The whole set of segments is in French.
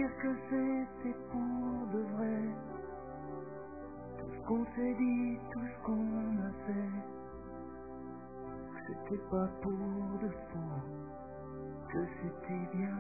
dire que c'était pour de vrai. Tout ce qu'on s'est dit, tout ce qu'on a fait, c'était pas pour de faux, que c'était bien.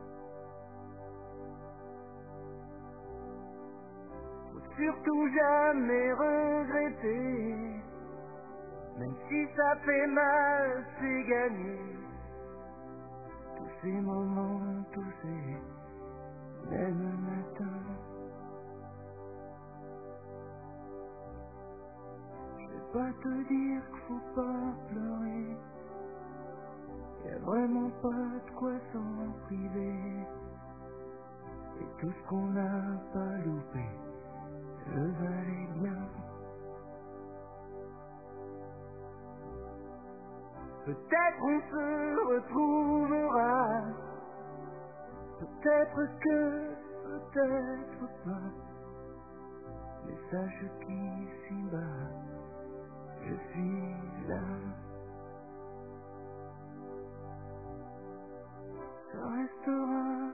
Faut surtout jamais regretter, même si ça fait mal, c'est gagné. Tous ces moments, tous ces mêmes matins. Je vais pas te dire qu'il faut pas pleurer, y a vraiment pas de quoi s'en priver. Et tout ce qu'on n'a pas loupé le valait bien. Peut-être on se retrouvera, peut-être que, peut-être pas. Mais sache qu'ici bas, je suis là. Ça restera